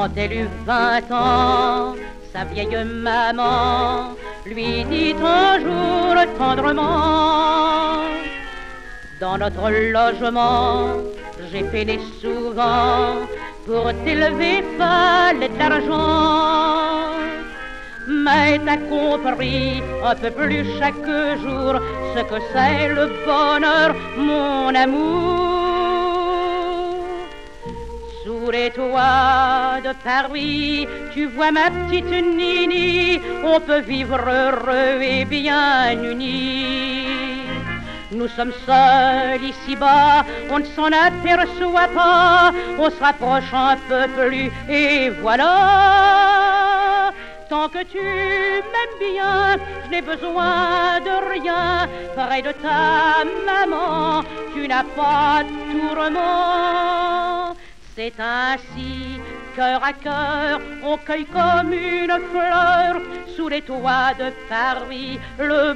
Quand elle eut 20 ans, sa vieille maman lui dit un jour tendrement: dans notre logement, j'ai peiné souvent, pour t'élever fallait de l'argent. Mais t'as compris un peu plus chaque jour ce que c'est le bonheur, mon amour. Sous les toits de Paris, tu vois ma petite Nini, on peut vivre heureux et bien unis. Nous sommes seuls ici-bas, on ne s'en aperçoit pas, on se rapproche un peu plus et voilà. Tant que tu m'aimes bien, je n'ai besoin de rien. Près de ta maman, tu n'as pas de tourment. C'est ainsi, cœur à cœur, on cueille comme une fleur sous les toits de Paris le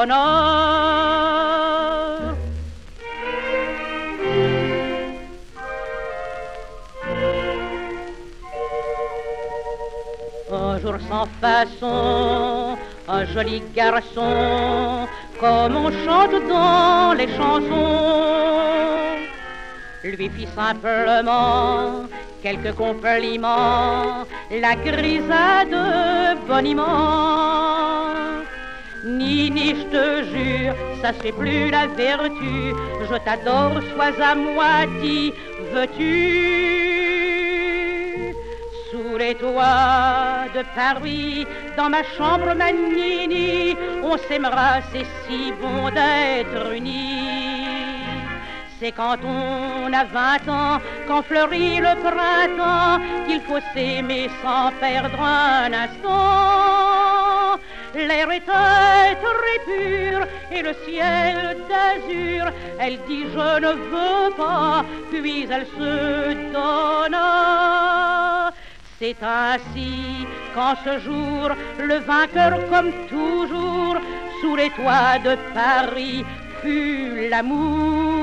bonheur. Un jour sans façon, un joli garçon, comme on chante dans les chansons, lui fit simplement quelques compliments, la grisa de boniment. Nini, je te jure, ça c'est plus la vertu, je t'adore, sois à moi, dis, veux-tu? Sous les toits de Paris, dans ma chambre, ma Nini, on s'aimera, c'est si bon d'être unis. C'est quand on a 20 ans, quand fleurit le printemps, qu'il faut s'aimer sans perdre un instant. L'air est très pur et le ciel d'azur. Elle dit je ne veux pas, puis elle se donne. C'est ainsi qu'en ce jour, le vainqueur comme toujours, sous les toits de Paris, fut l'amour.